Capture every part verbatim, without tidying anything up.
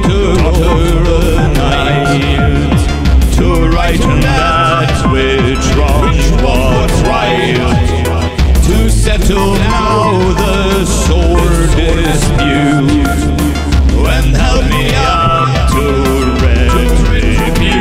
daughter a night to right that which wrong was right, to settle now the sore dispute, and help me up to retribute.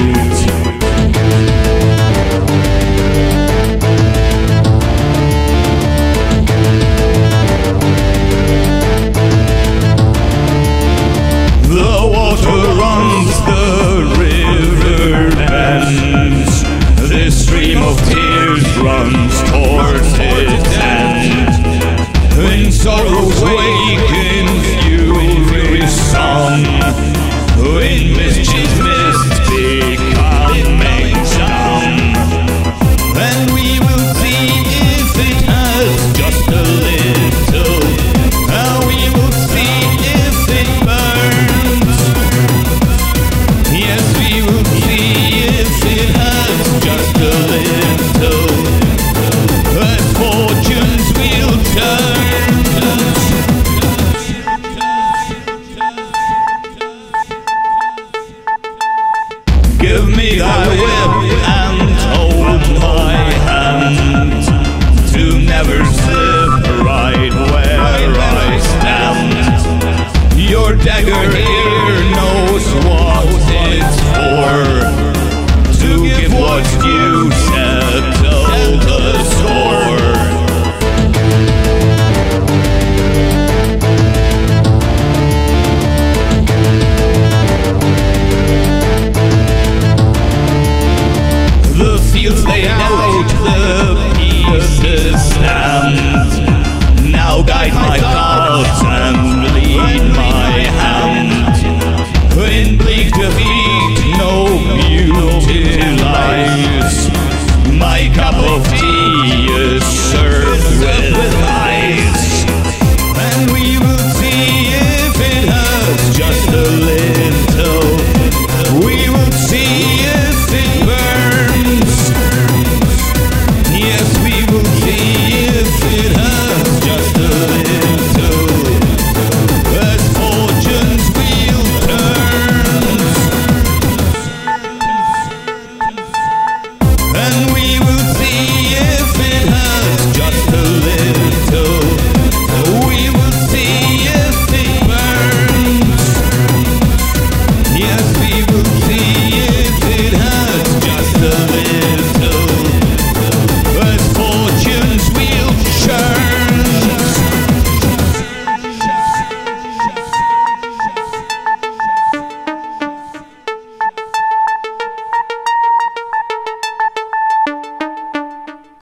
The water runs, the river bends, this stream of tears runs towards its end. In sorrow's wake, in fury's song, in mischief's mist becoming dumb, and we will see if it has just a little, and we will see if it burns. Yes, we will see if it has just a little, as fortunes will turn. Give me thy whip and hold my hand, to never slip right where I stand. Your dagger here knows what it's for, to give what's due